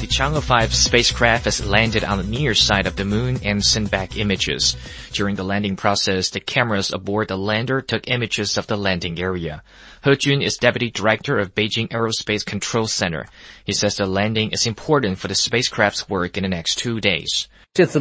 The Chang'e 5 spacecraft has landed on the near side of the moon and sent back images. During the landing process, the cameras aboard the lander took images of the landing area. He Jun is Deputy Director of Beijing Aerospace Control Center. He says the landing is important for the spacecraft's work in the next 2 days. The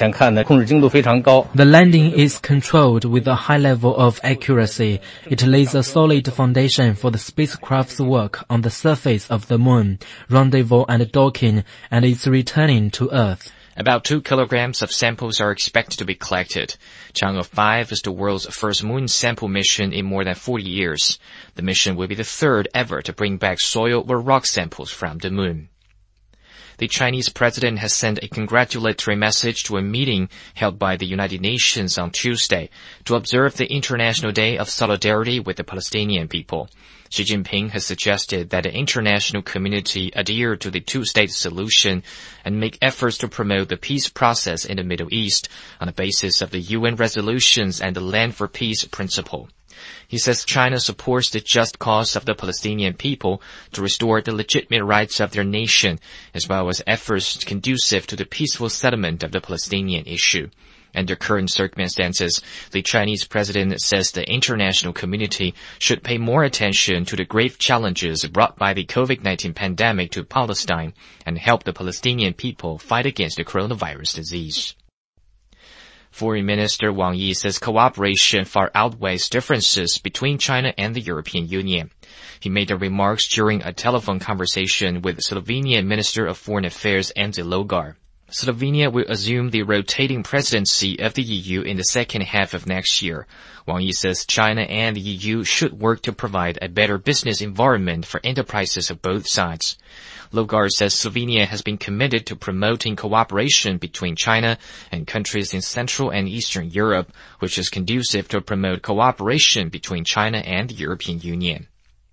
landing is controlled with a high level of accuracy. It lays a solid foundation for the spacecraft's work on the surface of the moon, rendezvous and docking, and its returning to Earth. About 2 kilograms of samples are expected to be collected. Chang'e 5 is the world's first moon sample mission in more than 40 years. The mission will be the third ever to bring back soil or rock samples from the moon. The Chinese president has sent a congratulatory message to a meeting held by the United Nations on Tuesday to observe the International Day of Solidarity with the Palestinian people. Xi Jinping has suggested that the international community adhere to the two-state solution and make efforts to promote the peace process in the Middle East on the basis of the UN resolutions and the Land for Peace principle. He says China supports the just cause of the Palestinian people to restore the legitimate rights of their nation, as well as efforts conducive to the peaceful settlement of the Palestinian issue. Under current circumstances, the Chinese president says the international community should pay more attention to the grave challenges brought by the COVID-19 pandemic to Palestine and help the Palestinian people fight against the coronavirus disease. Foreign Minister Wang Yi says cooperation far outweighs differences between China and the European Union. He made the remarks during a telephone conversation with Slovenian Minister of Foreign Affairs Anže Logar. Slovenia will assume the rotating presidency of the EU in the second half of next year. Wang Yi says China and the EU should work to provide a better business environment for enterprises of both sides. Logar says Slovenia has been committed to promoting cooperation between China and countries in Central and Eastern Europe, which is conducive to promote cooperation between China and the European Union.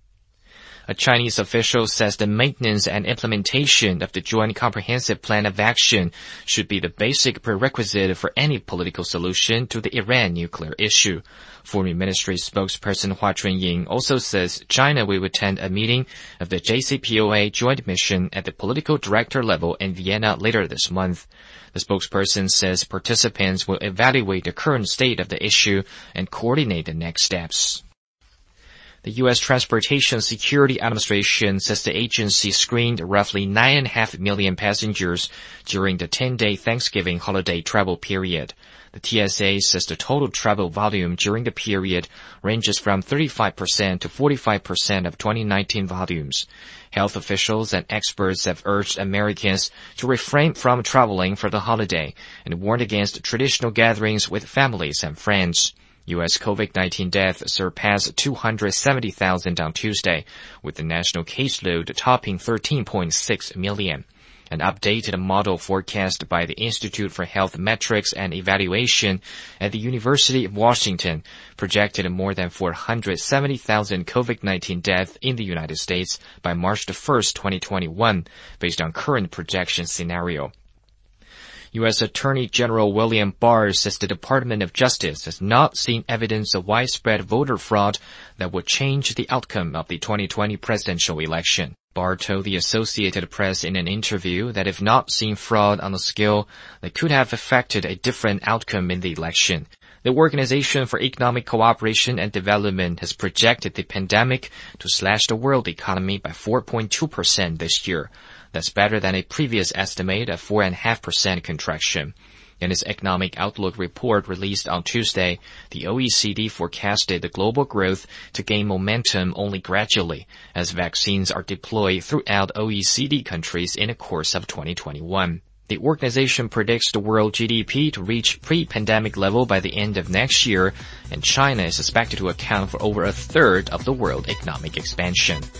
A Chinese official says the maintenance and implementation of the Joint Comprehensive Plan of Action should be the basic prerequisite for any political solution to the Iran nuclear issue. Foreign Ministry spokesperson Hua Chunying also says China will attend a meeting of the JCPOA joint mission at the political director level in Vienna later this month. The spokesperson says participants will evaluate the current state of the issue and coordinate the next steps. The U.S. Transportation Security Administration says the agency screened roughly 9.5 million passengers during the 10-day Thanksgiving holiday travel period. The TSA says the total travel volume during the period ranges from 35% to 45% of 2019 volumes. Health officials and experts have urged Americans to refrain from traveling for the holiday and warned against traditional gatherings with families and friends. U.S. COVID-19 deaths surpassed 270,000 on Tuesday, with the national caseload topping 13.6 million. An updated model forecast by the Institute for Health Metrics and Evaluation at the University of Washington projected more than 470,000 COVID-19 deaths in the United States by March 1, 2021, based on current projection scenario. U.S. Attorney General William Barr says the Department of Justice has not seen evidence of widespread voter fraud that would change the outcome of the 2020 presidential election. Barr told the Associated Press in an interview that if not seen fraud on a scale that could have affected a different outcome in the election. The Organization for Economic Cooperation and Development has projected the pandemic to slash the world economy by 4.2% this year. That's better than a previous estimate of 4.5% contraction. In its Economic Outlook report released on Tuesday, the OECD forecasted the global growth to gain momentum only gradually as vaccines are deployed throughout OECD countries in the course of 2021. The organization predicts the world GDP to reach pre-pandemic level by the end of next year, and China is expected to account for over a third of the world economic expansion.